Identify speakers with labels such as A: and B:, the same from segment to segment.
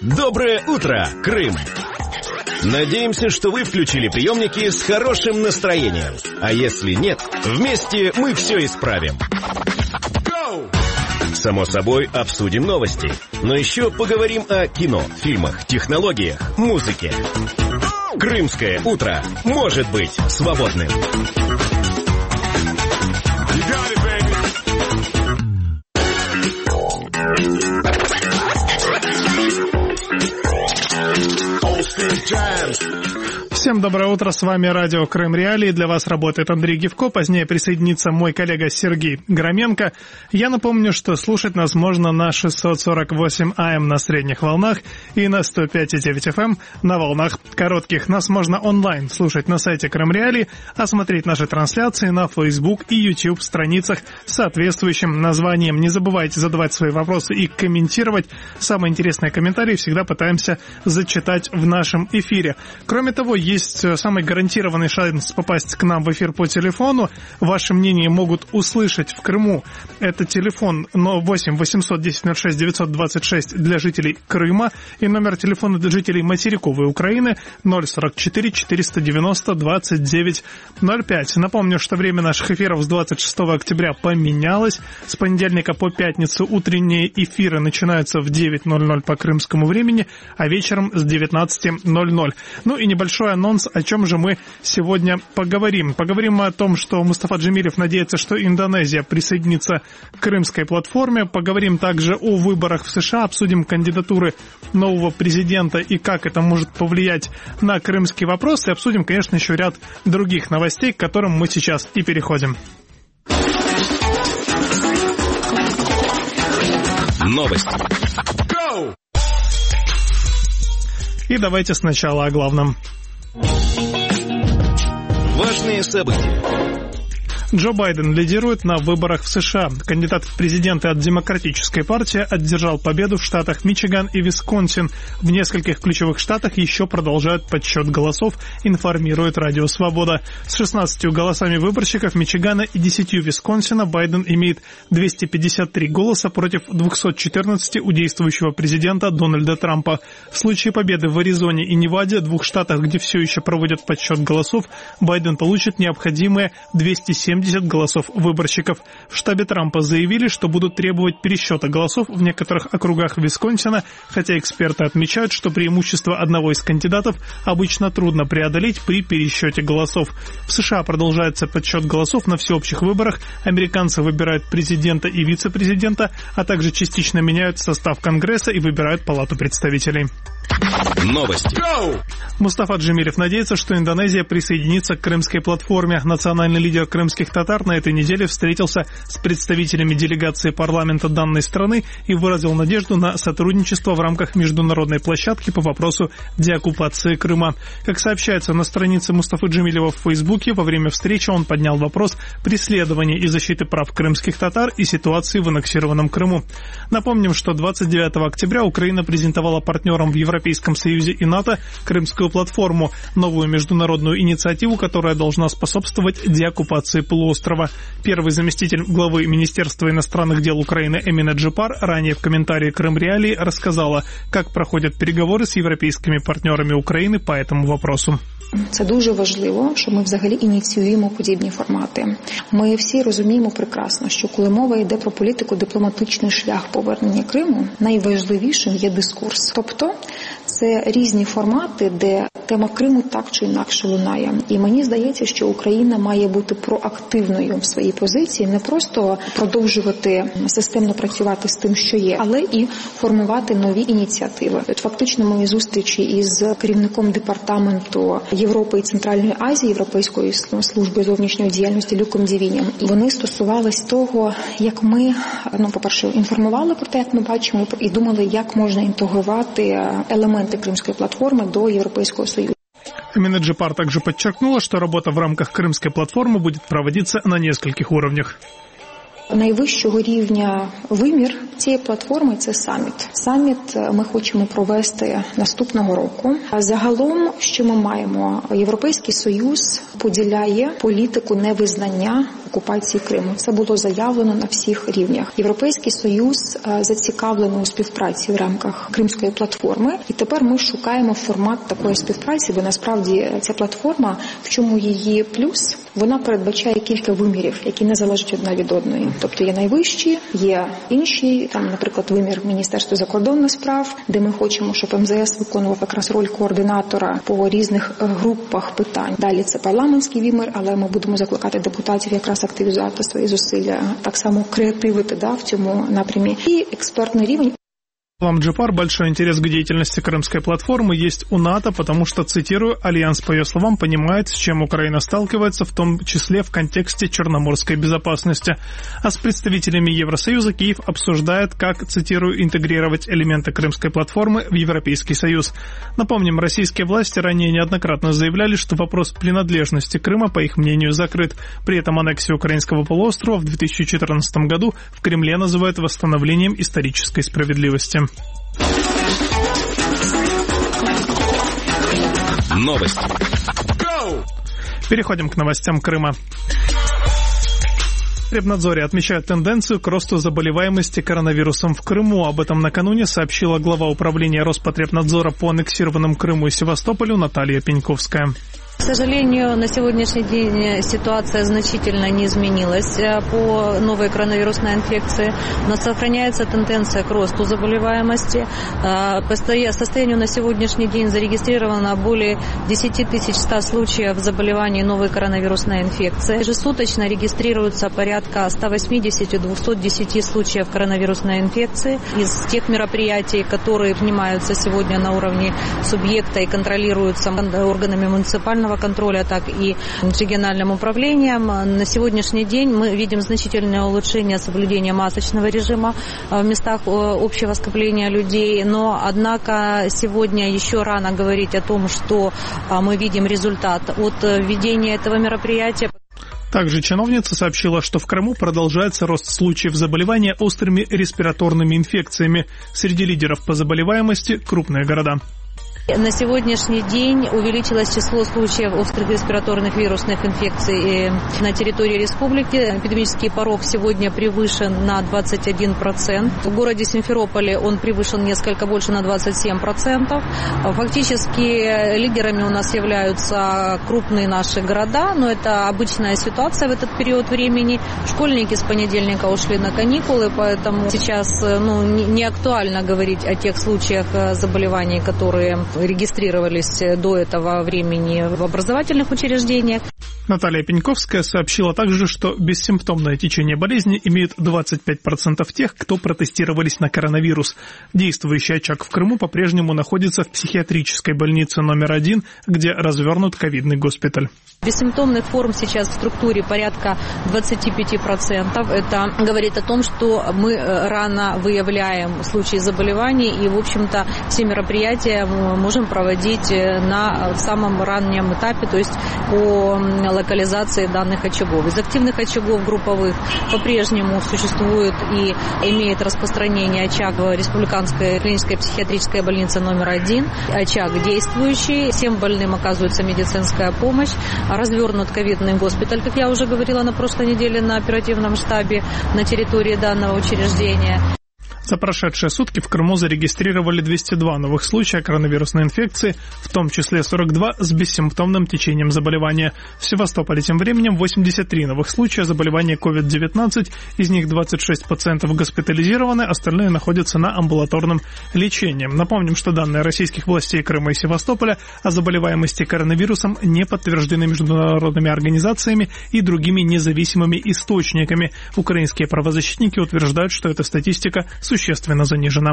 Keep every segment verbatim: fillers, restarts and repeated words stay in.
A: Доброе утро, Крым! Надеемся, что вы включили приемники с хорошим настроением. А если нет, вместе мы все исправим. Само собой, обсудим новости. Но еще поговорим о кино, фильмах, технологиях, музыке. Крымское утро может быть свободным.
B: Всем доброе утро, с вами радио Крым Реалии. Для вас работает Андрей Гивко, позднее присоединится мой коллега Сергей Громенко. Я напомню, что слушать нас можно на шестьсот сорок восемь эй эм на средних волнах и на сто пять и девять эф эм на волнах коротких. Нас можно онлайн слушать на сайте Крым Реалии, а смотреть наши трансляции на Facebook и YouTube страницах с соответствующим названием. Не забывайте задавать свои вопросы и комментировать. Самые интересные комментарии всегда пытаемся зачитать в нашем эфире. Кроме того, есть самый гарантированный шанс попасть к нам в эфир по телефону. Ваше мнение могут услышать в Крыму. Это телефон восемь восемьсот десять ноль шесть девятьсот двадцать шесть для жителей Крыма и номер телефона для жителей материковой Украины ноль сорок четыре четыреста девяносто двадцать девять ноль пять. Напомню, что время наших эфиров с двадцать шестого октября поменялось. С понедельника по пятницу утренние эфиры начинаются в девять ноль ноль по крымскому времени, а вечером с девятнадцати ноль ноль. Ну и небольшой анонс, о чем же мы сегодня поговорим. Поговорим о том, что Мустафа Джемилев надеется, что Индонезия присоединится к крымской платформе. Поговорим также о выборах в США, обсудим кандидатуры нового президента и как это может повлиять на крымский вопрос. И обсудим, конечно, еще ряд других новостей, к которым мы сейчас и переходим.
A: Новости.
B: И давайте сначала о главном.
A: Важные события.
B: Джо Байден лидирует на выборах в США. Кандидат в президенты от Демократической партии одержал победу в штатах Мичиган и Висконсин. В нескольких ключевых штатах еще продолжают подсчет голосов, информирует Радио Свобода. С шестнадцатью голосами выборщиков Мичигана и десятью Висконсина Байден имеет двести пятьдесят три голоса против двухсот четырнадцати у действующего президента Дональда Трампа. В случае победы в Аризоне и Неваде, двух штатах, где все еще проводят подсчет голосов, Байден получит необходимые двести семьдесят голосов выборщиков. В штабе Трампа заявили, что будут требовать пересчета голосов в некоторых округах Висконсина, хотя эксперты отмечают, что преимущество одного из кандидатов обычно трудно преодолеть при пересчете голосов. В США продолжается подсчет голосов на всеобщих выборах. Американцы выбирают президента и вице-президента, а также частично меняют состав Конгресса и выбирают Палату представителей.
A: Новости.
B: Мустафа Джемилев надеется, что Индонезия присоединится к крымской платформе. Национальный лидер крымских татар на этой неделе встретился с представителями делегации парламента данной страны и выразил надежду на сотрудничество в рамках международной площадки по вопросу деоккупации Крыма. Как сообщается на странице Мустафы Джемилева в Фейсбуке, во время встречи он поднял вопрос преследования и защиты прав крымских татар и ситуации в аннексированном Крыму. Напомним, что двадцать девятого октября Украина презентовала партнерам в Европейском Союзе и НАТО Крымскую платформу, новую международную инициативу, которая должна способствовать деоккупации полуострова. Первый заместитель главы Министерства иностранных дел Украины Эмина Джипар ранее в комментарии Крым Реалии рассказала, как проходят переговоры с европейскими партнерами України по этому вопросу.
C: Це дуже важливо, що ми взагалі ініціюємо подібні формати. Ми всі розуміємо прекрасно, що коли мова йде про політику, дипломатичний шлях повернення Криму, найважливішим є дискурс. Тобто це різні формати, де тема Криму так чи інакше лунає. І мені здається, що Україна має бути проактивною в своїй позиції, не просто продовжувати системно працювати з тим, що є, але і формувати нові ініціативи. От фактично мої зустрічі із керівником департаменту Європи і Центральної Азії Європейської служби зовнішньої діяльності Люком Дівінням. Вони стосувались того, як ми, ну, по-перше, інформували про те, як ми бачимо, і думали, як можна інтегрувати елементи Кримської платформи до Європейського Союзу.
B: Эмина Джипар также подчеркнула, что работа в рамках Крымской платформы будет проводиться на нескольких уровнях.
C: Найвищого рівня вимір цієї платформи – це саміт. Саміт ми хочемо провести наступного року. А загалом, що ми маємо? Європейський Союз поділяє політику невизнання окупації Криму. Це було заявлено на всіх рівнях. Європейський Союз зацікавлений у співпраці в рамках Кримської платформи, і тепер ми шукаємо формат такої співпраці, бо насправді ця платформа, в чому її плюс, вона передбачає кілька вимірів, які не залежать одна від одної. Тобто є найвищі, є інші, там, наприклад, вимір Міністерства закордонних справ, де ми хочемо, щоб ем зе ес виконував якраз роль координатора по різних групах питань. Далі це парламентський вимір, але ми будемо закликати депутатів якраз активізувати свої зусилля, так само креативити да, в цьому напрямі. І експертний рівень.
B: По словам Джипар, большой интерес к деятельности Крымской платформы есть у НАТО, потому что, цитирую, Альянс, по ее словам, понимает, с чем Украина сталкивается, в том числе в контексте черноморской безопасности. А с представителями Евросоюза Киев обсуждает, как, цитирую, интегрировать элементы Крымской платформы в Европейский Союз. Напомним, российские власти ранее неоднократно заявляли, что вопрос принадлежности Крыма, по их мнению, закрыт. При этом аннексию украинского полуострова в две тысячи четырнадцатом году в Кремле называют восстановлением исторической справедливости.
A: Новости.
B: Переходим к новостям Крыма. В Репнадзоре отмечают тенденцию к росту заболеваемости коронавирусом в Крыму. Об этом накануне сообщила глава управления Роспотребнадзора по аннексированным Крыму и Севастополю Наталья Пеньковская.
D: К сожалению, на сегодняшний день ситуация значительно не изменилась по новой коронавирусной инфекции, но сохраняется тенденция к росту заболеваемости. По состоянию на сегодняшний день зарегистрировано более десять тысяч сто случаев заболеваний новой коронавирусной инфекции. Ежесуточно регистрируется порядка сто восемьдесят - двести десять случаев коронавирусной инфекции. Из тех мероприятий, которые принимаются сегодня на уровне субъекта и контролируются органами муниципального контроля, так и региональным управлением. На сегодняшний день мы видим значительное улучшение соблюдения масочного режима в местах общего скопления людей, но, однако, сегодня еще рано говорить о том, что мы видим результат от введения этого мероприятия.
B: Также чиновница сообщила, что в Крыму продолжается рост случаев заболевания острыми респираторными инфекциями. Среди лидеров по заболеваемости крупные города.
D: На сегодняшний день увеличилось число случаев острых респираторных вирусных инфекций на территории республики. Эпидемический порог сегодня превышен на двадцать один процент. В городе Симферополе он превышен несколько больше, на двадцать семь процентов. Фактически лидерами у нас являются крупные наши города, но это обычная ситуация в этот период времени. Школьники с понедельника ушли на каникулы, поэтому сейчас ну, не актуально говорить о тех случаях заболеваний, которые регистрировались до этого времени в образовательных учреждениях.
B: Наталья Пеньковская сообщила также, что бессимптомное течение болезни имеют двадцать пять процентов тех, кто протестировались на коронавирус. Действующий очаг в Крыму по-прежнему находится в психиатрической больнице номер один, где развернут ковидный госпиталь.
D: Бессимптомных форм сейчас в структуре порядка двадцать пять процентов. Это говорит о том, что мы рано выявляем случаи заболеваний и, в общем-то, все мероприятия мы можем проводить на самом раннем этапе, то есть по локализации данных очагов. Из активных очагов групповых по-прежнему существует и имеет распространение очаг в Республиканской клинической психиатрической больнице номер один. Очаг действующий, всем больным оказывается медицинская помощь. Развернут ковидный госпиталь, как я уже говорила на прошлой неделе на оперативном штабе на территории данного учреждения.
B: За прошедшие сутки в Крыму зарегистрировали двести два новых случая коронавирусной инфекции, в том числе сорок два с бессимптомным течением заболевания. В Севастополе тем временем восемьдесят три новых случая заболевания ковид девятнадцать, из них двадцать шесть пациентов госпитализированы, остальные находятся на амбулаторном лечении. Напомним, что данные российских властей Крыма и Севастополя о заболеваемости коронавирусом не подтверждены международными организациями и другими независимыми источниками. Украинские правозащитники утверждают, что эта статистика существенно существенно занижена.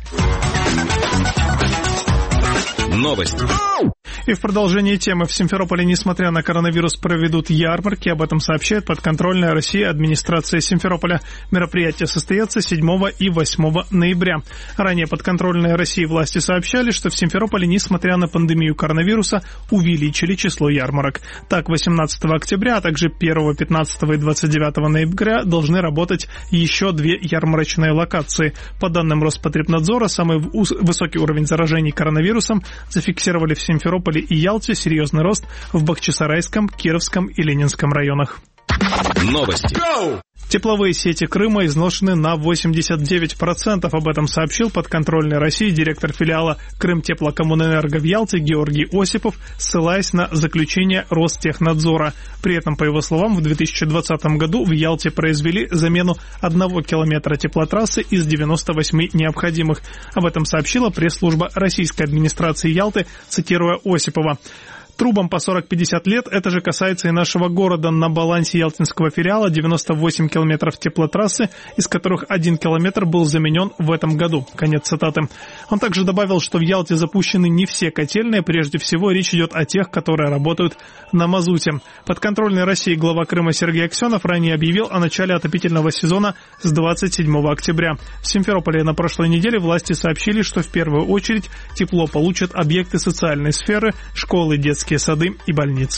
A: Новость.
B: И в продолжении темы в Симферополе, несмотря на коронавирус, проведут ярмарки. Об этом сообщает подконтрольная России администрация Симферополя. Мероприятие состоится седьмого и восьмого ноября. Ранее подконтрольные России власти сообщали, что в Симферополе, несмотря на пандемию коронавируса, увеличили число ярмарок. Так, восемнадцатого октября, а также первого, пятнадцатого и двадцать девятого ноября должны работать еще две ярмарочные локации. По данным Роспотребнадзора, самый высокий уровень заражений коронавирусом зафиксировали в Симферополе и Ялте, серьезный рост в Бахчисарайском, Кировском и Ленинском районах.
A: Новости.
B: Тепловые сети Крыма изношены на восемьдесят девять процентов. Об этом сообщил подконтрольной России директор филиала Крымтеплокоммунэнерго в Ялте Георгий Осипов, ссылаясь на заключение Ростехнадзора. При этом, по его словам, в две тысячи двадцатом году в Ялте произвели замену одного километра теплотрассы из девяноста восьми необходимых. Об этом сообщила пресс-служба российской администрации Ялты, цитируя Осипова. Трубам по сорок-пятьдесят лет, это же касается и нашего города. На балансе ялтинского филиала девяносто восемь километров теплотрассы, из которых один километр был заменен в этом году. Конец цитаты. Он также добавил, что в Ялте запущены не все котельные, прежде всего речь идет о тех, которые работают на мазуте. Подконтрольной России глава Крыма Сергей Аксенов ранее объявил о начале отопительного сезона с двадцать седьмого октября. В Симферополе на прошлой неделе власти сообщили, что в первую очередь тепло получат объекты социальной сферы, школы, детские сады и больницы.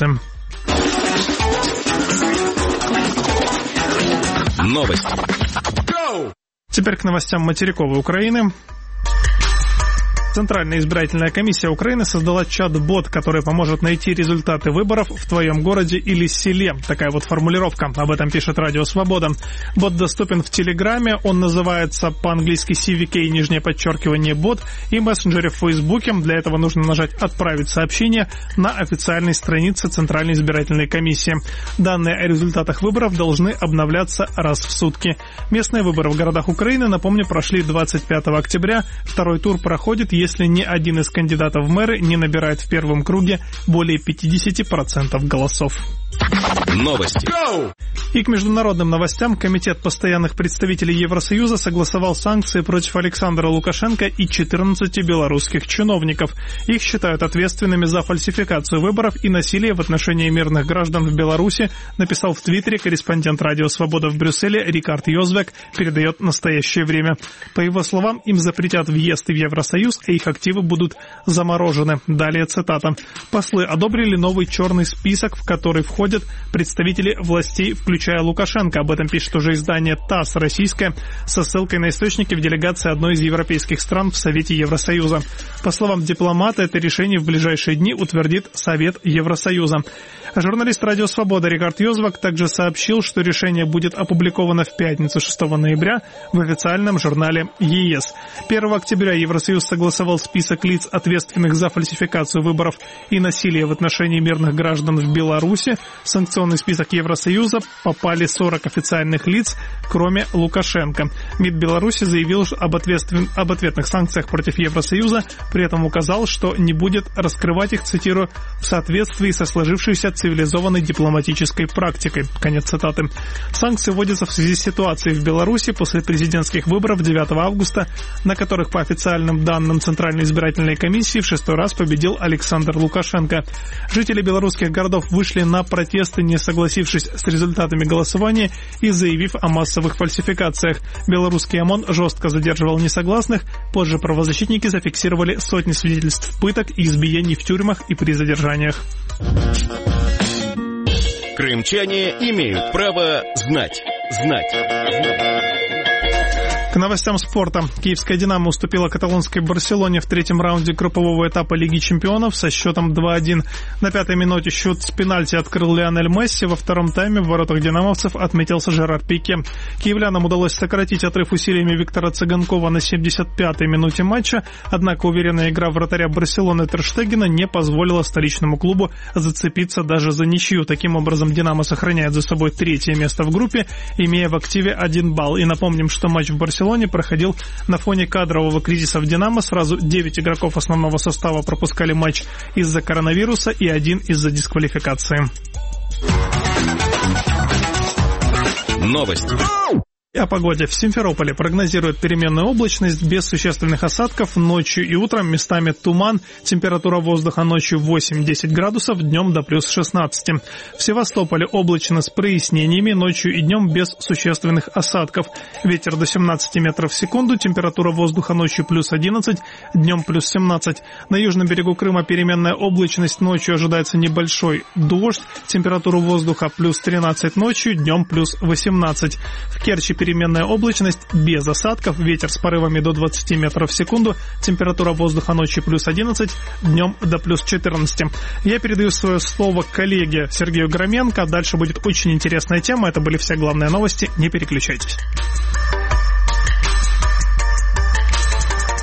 A: Новости.
B: Теперь к новостям материковой Украины. Центральная избирательная комиссия Украины создала чат-бот, который поможет найти результаты выборов в твоем городе или селе. Такая вот формулировка. Об этом пишет Радио Свобода. Бот доступен в Телеграме. Он называется по-английски си ви кей, нижнее подчеркивание, бот, и мессенджере в Фейсбуке. Для этого нужно нажать «Отправить сообщение» на официальной странице Центральной избирательной комиссии. Данные о результатах выборов должны обновляться раз в сутки. Местные выборы в городах Украины, напомню, прошли двадцать пятого октября. Второй тур проходит, если если ни один из кандидатов в мэры не набирает в первом круге более пятьдесят процентов голосов.
A: Новости.
B: И к международным новостям. Комитет постоянных представителей Евросоюза согласовал санкции против Александра Лукашенко и четырнадцати белорусских чиновников. Их считают ответственными за фальсификацию выборов и насилие в отношении мирных граждан в Беларуси, написал в Твиттере корреспондент Радио Свобода в Брюсселе Рикард Йозвек, передает «Настоящее время». По его словам, им запретят въезд в Евросоюз, а их активы будут заморожены. Далее цитата. «Послы одобрили новый черный список, в который входят представители властей, включая Лукашенко». Об этом пишет уже издание ТАСС российское со ссылкой на источники в делегации одной из европейских стран в Совете Евросоюза. По словам дипломата, это решение в ближайшие дни утвердит Совет Евросоюза. Журналист Радио Свобода Рикард Йозвек также сообщил, что решение будет опубликовано в пятницу шестого ноября в официальном журнале ЕС. первого октября Евросоюз согласовал список лиц, ответственных за фальсификацию выборов и насилие в отношении мирных граждан в Беларуси. В санкционный список Евросоюза попали сорок официальных лиц, кроме Лукашенко. МИД Беларуси заявил об, ответствен... об ответных санкциях против Евросоюза, при этом указал, что не будет раскрывать их, цитирую, в соответствии со сложившейся цивилизованной дипломатической практикой. Конец цитаты. Санкции вводятся в связи с ситуацией в Беларуси после президентских выборов девятого августа, на которых, по официальным данным Центральной избирательной комиссии, в шестой раз победил Александр Лукашенко. Жители белорусских городов вышли на протесты, не согласившись с результатами голосования и заявив о массовых фальсификациях. Белорусский ОМОН жестко задерживал несогласных. Позже правозащитники зафиксировали сотни свидетельств пыток и избиений в тюрьмах и при задержаниях.
A: Крымчане имеют право знать. Знать. Знать.
B: К новостям спорта. Киевская «Динамо» уступила каталонской «Барселоне» в третьем раунде группового этапа Лиги чемпионов со счетом два-один. На пятой минуте счет с пенальти открыл Лионель Месси. Во втором тайме в воротах динамовцев отметился Жерар Пике. Киевлянам удалось сократить отрыв усилиями Виктора Цыганкова на семьдесят пятой минуте матча, однако уверенная игра вратаря «Барселоны» Тер Штегена не позволила столичному клубу зацепиться даже за ничью. Таким образом, «Динамо» сохраняет за собой третье место в группе, имея в активе один балл. И напомним, что матч в Барселоне проходил на фоне кадрового кризиса в «Динамо». Сразу девять игроков основного состава пропускали матч из-за коронавируса и один из-за дисквалификации.
A: Новости.
B: О погоде. В Симферополе прогнозируют переменную облачность без существенных осадков. Ночью и утром местами туман. Температура воздуха ночью восемь-десять градусов, днем до плюс шестнадцать. В Севастополе облачно с прояснениями, ночью и днем без существенных осадков. Ветер до семнадцати метров в секунду. Температура воздуха ночью плюс одиннадцать, днем плюс семнадцать. На южном берегу Крыма переменная облачность. Ночью ожидается небольшой дождь. Температура воздуха плюс тринадцать ночью, днем плюс восемнадцать. В Керчи переменная переменная облачность без осадков, ветер с порывами до двадцать метров в секунду, температура воздуха ночью плюс одиннадцать, днем до плюс четырнадцать. Я передаю свое слово коллеге Сергею Громенко. Дальше будет очень интересная тема. Это были все главные новости. Не переключайтесь.